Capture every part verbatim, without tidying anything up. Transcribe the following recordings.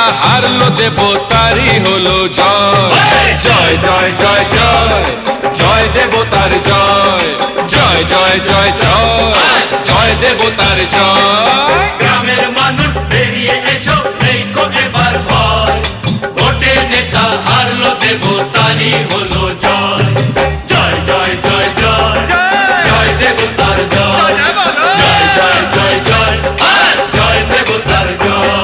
নেতা হারলো দেবতারই হলো জয়। জয় জয় জয় জয় জয় দেবতার জয়। জয় জয় জয় জয় জয় দেবতার জয়। গ্রামের মানুষ বেরিয়ে এসো, নেই কো এবার ভয়। ভোটে নেতা হারলো দেবতারই হলো জয়। জয় জয় জয় জয় জয় দেবতার জয়। জয় জয় জয় জয় জয় দেবতার জয়।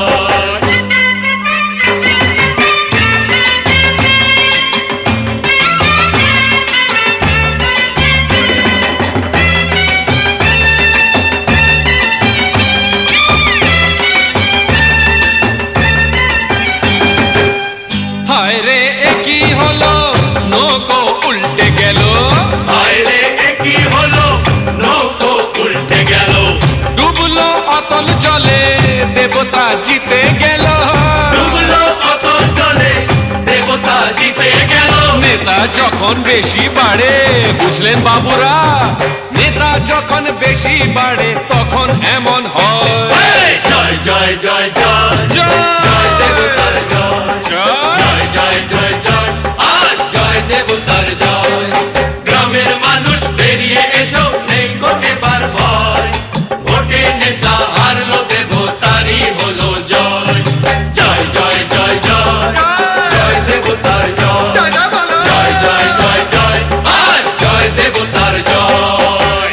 হায় রে একই হলো, নৌকো উল্টে গেল। হায় রে একই হলো, নৌকো উল্টে গেল। ডুবলো অতল জলে, দেবতা জিতে গেল। ডুবলো অতল জলে, দেবতা জিতে গেল। নেতা যখন বেশি বাড়ে, বুঝলেন বাবুরা, নেতা যখন বেশি বাড়ে তখন এমন হয়। জয় জয় জয় জয় জয় দেবতার জয়। জয় জয় জয় জয় আর জয় দেবতার জয়। গ্রামের মানুষ বেরিয়ে এসো, নেই কো এবার ভয়। ভোটে নেতা হারলো দেবতারই হলো জয়। জয় জয় জয় জয় জয় দেবতার জয়। জয় জয় জয় জয় আর জয় দেবতার জয়।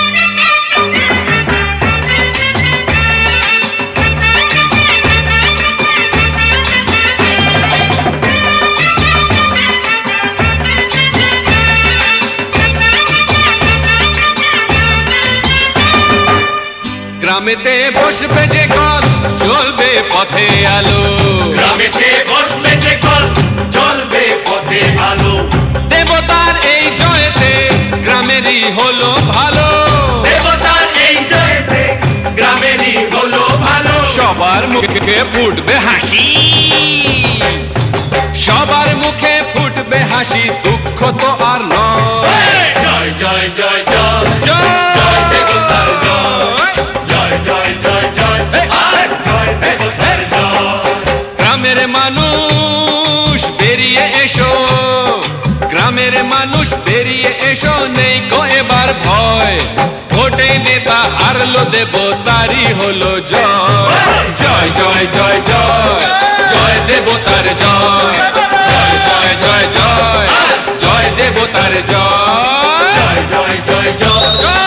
গ্রামেতে বসবে যে কল, চলবে পথে আলো। গ্রামেতে বসবে যে কল, চলবে পথে আলো। দেবতার এই জয়েতে গ্রামেরই হলো ভালো। দেবতার এই জয়েতে গ্রামেরই হলো ভালো। সবার মুখে ফুটবে হাসি, সবার মুখে ফুটবে হাসি, দুঃখ তো আর নয়। জয় জয় জয় জয় জয় দেবতার জয়। জয় জয় জয় জয় আর জয় দেবতার জয়। গ্রামের মানুষ বেরিয়ে এসো, গ্রামের মানুষ বেরিয়ে এসো, নেই কো এবার ভয়। ভোটে নেতা হারলো দেবতারই হলো জয়। জয় জয় জয় জয় জয় দেবতার জয়। জয় জয় জয় জয় জয় দেবতার জয়। জয় জয় জয় জয়